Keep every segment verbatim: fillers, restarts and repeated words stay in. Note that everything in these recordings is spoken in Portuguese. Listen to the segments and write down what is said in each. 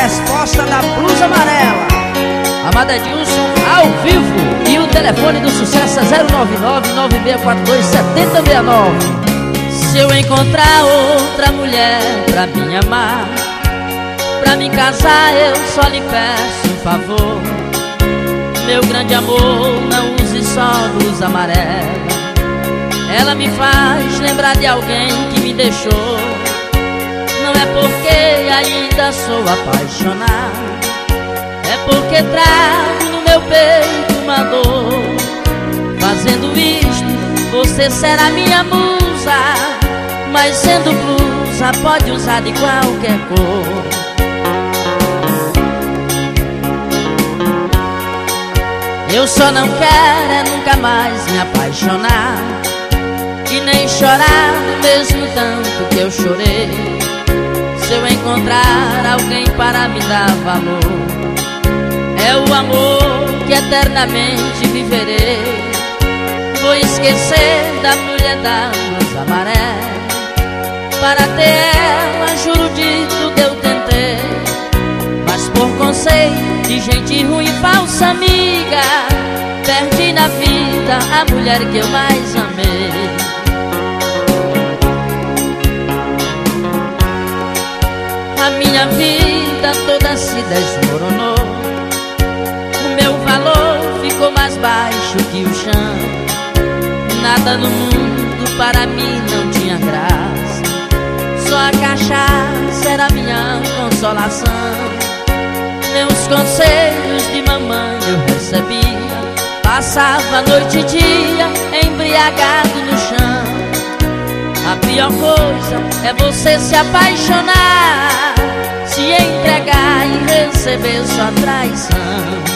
resposta da blusa amarela. Amada Edilson, ao vivo. E o telefone do sucesso é zero nove nove, nove seis quatro dois, sete zero seis nove. Se eu encontrar outra mulher pra me amar, pra me casar, eu só lhe peço um favor. Meu grande amor, não use só blusa amarela. Ela me faz lembrar de alguém que me deixou. Não é porque ainda sou apaixonado, é porque trago no meu peito uma dor. Fazendo isto, você será minha musa, mas sendo blusa, pode usar de qualquer cor. Eu só não quero é nunca mais me apaixonar, e nem chorar mesmo tanto que eu chorei. Se eu encontrar alguém para me dar valor, é o amor que eternamente viverei. Vou esquecer da mulher da blusa amarela. Para ter ela, juro de tudo eu tentei, mas por conceito de gente ruim e falsa amiga, perdi na vida a mulher que eu mais amei. A minha vida toda se desmoronou, o meu valor ficou mais baixo que o chão. Nada no mundo para mim não tinha graça, só a cachaça era minha consolação. Meus conselhos de mamãe eu recebia, passava noite e dia embriagado no chão. A pior coisa é você se apaixonar, se entregar e receber sua traição.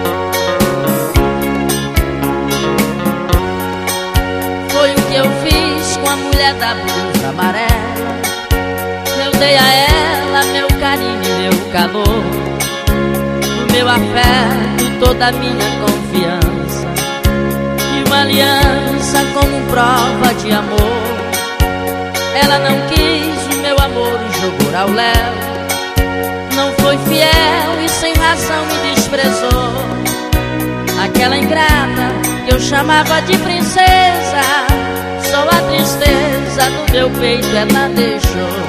Foi o que eu fiz com a mulher da blusa amarela. Eu dei a ela meu carinho e meu calor, o meu afeto, toda a minha confiança, e uma aliança como prova de amor. Ela não quis o meu amor e jogou ao léu, não foi fiel e sem razão me desprezou. Aquela ingrata que eu chamava de princesa, só a tristeza no meu peito ela deixou.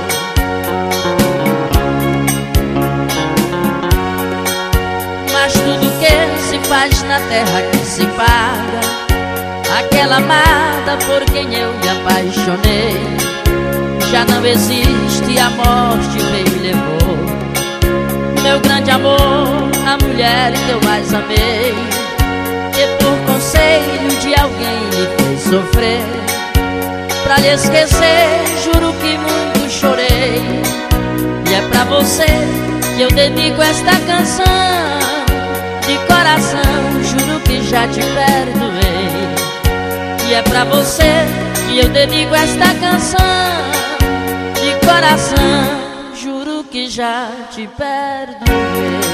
Mas tudo que se faz na terra que se paga, aquela amada por quem eu me apaixonei, já não existe, a morte veio e levou. Meu grande amor, a mulher que eu mais amei, que por conselho de alguém me fez sofrer. Pra lhe esquecer, juro que muito chorei, e é pra você que eu dedico esta canção. De coração, juro que já te perdoei, e é pra você que eu dedico esta canção. De coração, juro que já te perdoei.